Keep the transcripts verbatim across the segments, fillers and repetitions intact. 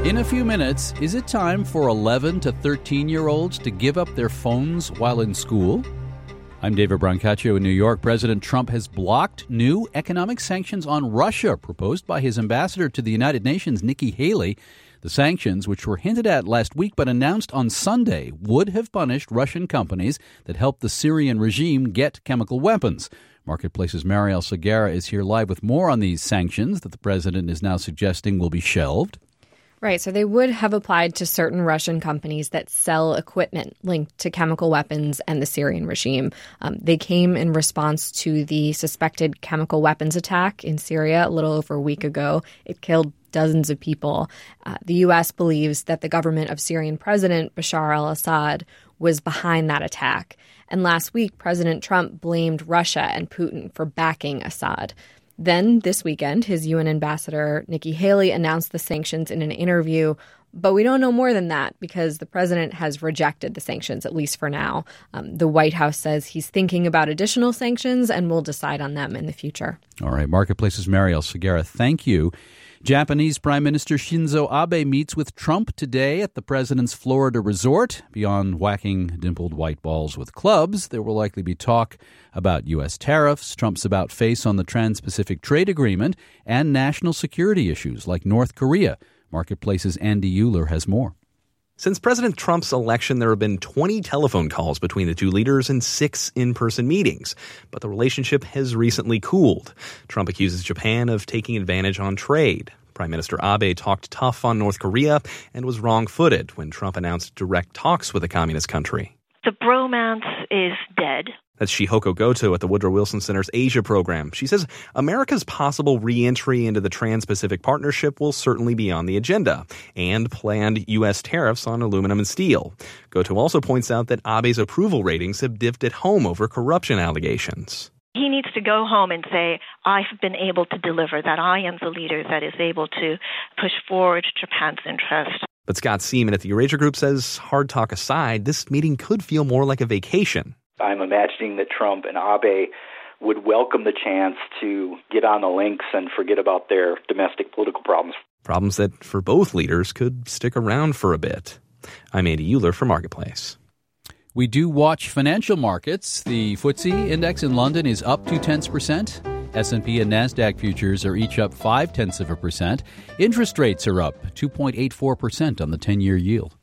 In a few minutes, is it time for eleven to thirteen-year-olds to give up their phones while in school? I'm David Brancaccio in New York. President Trump has blocked new economic sanctions on Russia proposed by his ambassador to the United Nations, Nikki Haley. The sanctions, which were hinted at last week but announced on Sunday, would have punished Russian companies that helped the Syrian regime get chemical weapons. Marketplace's Mariel Segura is here live with more on these sanctions that the president is now suggesting will be shelved. Right, so they would have applied to certain Russian companies that sell equipment linked to chemical weapons and the Syrian regime. Um, they came in response to the suspected chemical weapons attack in Syria a little over a week ago. It killed dozens of people. Uh, the U S believes that the government of Syrian President Bashar al-Assad was behind that attack. And last week, President Trump blamed Russia and Putin for backing Assad. Then, this weekend, his U N ambassador, Nikki Haley, announced the sanctions in an interview. But we don't know more than that because the president has rejected the sanctions, at least for now. Um, the White House says he's thinking about additional sanctions and will decide on them in the future. All right. Marketplace's Mariel Segura, thank you. Japanese Prime Minister Shinzo Abe meets with Trump today at the president's Florida resort. Beyond whacking dimpled white balls with clubs, there will likely be talk about U S tariffs, Trump's about-face on the Trans-Pacific Trade Agreement, and national security issues like North Korea. Marketplace's Andy Euler has more. Since President Trump's election, there have been twenty telephone calls between the two leaders and six in-person meetings. But the relationship has recently cooled. Trump accuses Japan of taking advantage on trade. Prime Minister Abe talked tough on North Korea and was wrong-footed when Trump announced direct talks with the communist country. The bromance is dead. That's Shihoko Goto at the Woodrow Wilson Center's Asia program. She says America's possible re-entry into the Trans-Pacific Partnership will certainly be on the agenda, and planned U S tariffs on aluminum and steel. Goto also points out that Abe's approval ratings have dipped at home over corruption allegations. He needs to go home and say, I've been able to deliver, that I am the leader that is able to push forward Japan's interest. But Scott Seaman at the Eurasia Group says, hard talk aside, this meeting could feel more like a vacation. I'm imagining that Trump and Abe would welcome the chance to get on the links and forget about their domestic political problems. Problems that, for both leaders, could stick around for a bit. I'm Andy Euler for Marketplace. We do watch financial markets. The F T S E index in London is up two-tenths percent. S and P and NASDAQ futures are each up five-tenths of a percent. Interest rates are up two point eight four percent on the ten-year yield.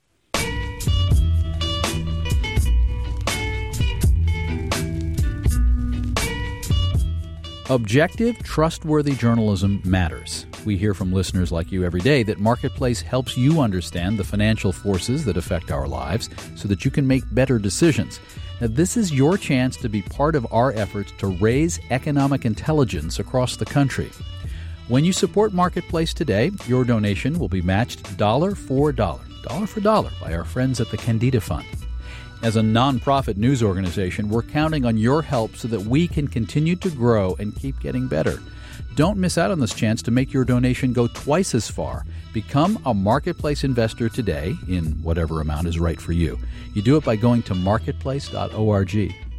Objective, trustworthy journalism matters. We hear from listeners like you every day that Marketplace helps you understand the financial forces that affect our lives so that you can make better decisions. Now, this is your chance to be part of our efforts to raise economic intelligence across the country. When you support Marketplace today, your donation will be matched dollar for dollar, dollar for dollar by our friends at the Candida Fund. As a nonprofit news organization, we're counting on your help so that we can continue to grow and keep getting better. Don't miss out on this chance to make your donation go twice as far. Become a Marketplace investor today in whatever amount is right for you. You do it by going to marketplace dot org.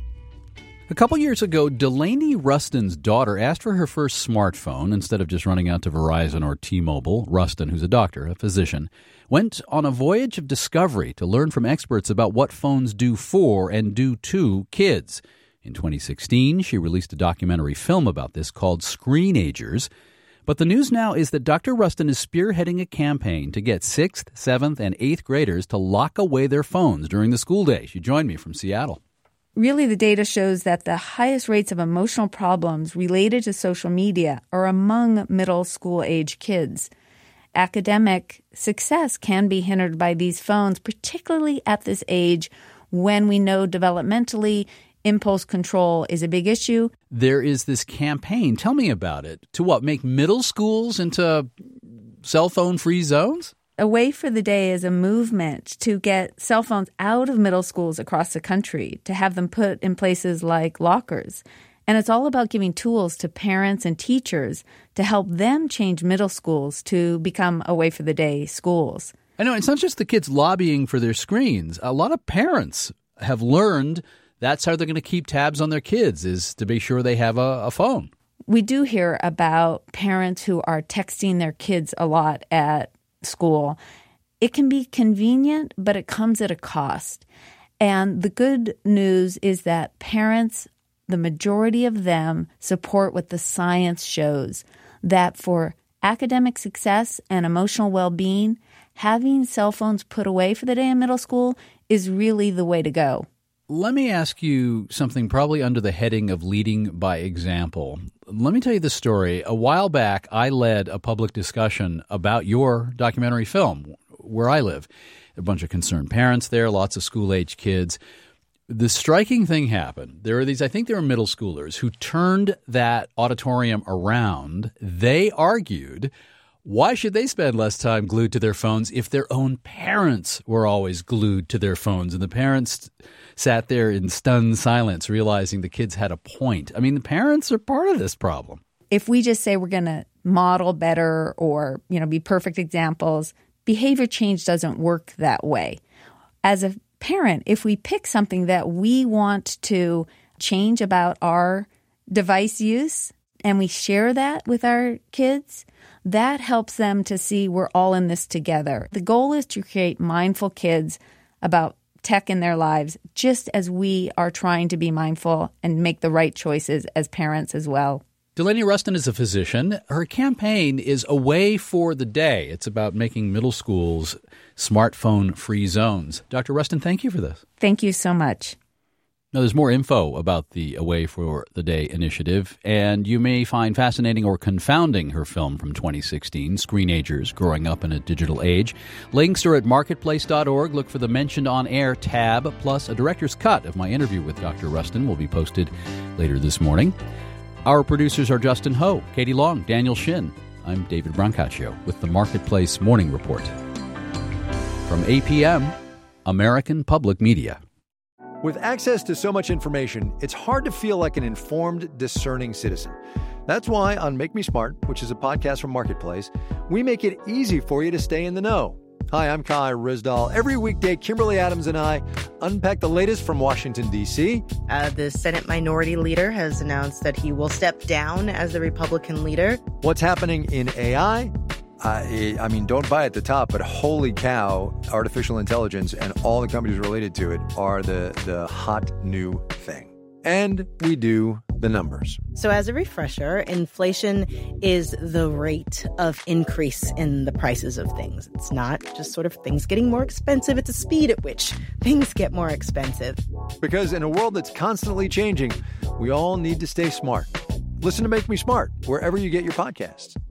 A couple years ago, Delaney Rustin's daughter asked for her first smartphone. Instead of just running out to Verizon or T-Mobile, Rustin, who's a doctor, a physician, went on a voyage of discovery to learn from experts about what phones do for and do to kids. In twenty sixteen, she released a documentary film about this called Screenagers. But the news now is that Doctor Rustin is spearheading a campaign to get sixth, seventh, and eighth graders to lock away their phones during the school day. She joined me from Seattle. Really, the data shows that the highest rates of emotional problems related to social media are among middle school age kids. Academic success can be hindered by these phones, particularly at this age when we know developmentally impulse control is a big issue. There is this campaign. Tell me about it. To what, make middle schools into cell phone-free zones? Away for the Day is a movement to get cell phones out of middle schools across the country, to have them put in places like lockers. And it's all about giving tools to parents and teachers to help them change middle schools to become Away for the Day schools. I know it's not just the kids lobbying for their screens. A lot of parents have learned that's how they're going to keep tabs on their kids, is to be sure they have a, a phone. We do hear about parents who are texting their kids a lot at school, it can be convenient, but it comes at a cost. And the good news is that parents, the majority of them, support what the science shows, that for academic success and emotional well-being, having cell phones put away for the day in middle school is really the way to go. Let me ask you something probably under the heading of leading by example. Let me tell you the story. A while back, I led a public discussion about your documentary film, Where I Live. A bunch of concerned parents there, lots of school-age kids. The striking thing happened. There are these, I think they were middle schoolers, who turned that auditorium around. They argued, why should they spend less time glued to their phones if their own parents were always glued to their phones? And the parents sat there in stunned silence, realizing the kids had a point. I mean, the parents are part of this problem. If we just say we're going to model better or, you know, be perfect examples, behavior change doesn't work that way. As a parent, if we pick something that we want to change about our device use and we share that with our kids, that helps them to see we're all in this together. The goal is to create mindful kids about tech in their lives, just as we are trying to be mindful and make the right choices as parents as well. Delaney Rustin is a physician. Her campaign is Away for the Day. It's about making middle schools smartphone-free zones. Doctor Rustin, thank you for this. Thank you so much. Now, there's more info about the Away for the Day initiative, and you may find fascinating or confounding her film from twenty sixteen, Screenagers, Growing Up in a Digital Age. Links are at marketplace dot org. Look for the Mentioned on Air tab, plus a director's cut of my interview with Doctor Rustin will be posted later this morning. Our producers are Justin Ho, Katie Long, Daniel Shin. I'm David Brancaccio with the Marketplace Morning Report. From A P M, American Public Media. With access to so much information, it's hard to feel like an informed, discerning citizen. That's why on Make Me Smart, which is a podcast from Marketplace, we make it easy for you to stay in the know. Hi, I'm Kai Rizdal. Every weekday, Kimberly Adams and I unpack the latest from Washington, D C. Uh, the Senate Minority Leader has announced that he will step down as the Republican leader. What's happening in A I? I, I mean, don't buy at the top, but holy cow, artificial intelligence and all the companies related to it are the, the hot new thing. And we do the numbers. So as a refresher, inflation is the rate of increase in the prices of things. It's not just sort of things getting more expensive. It's a speed at which things get more expensive. Because in a world that's constantly changing, we all need to stay smart. Listen to Make Me Smart wherever you get your podcasts.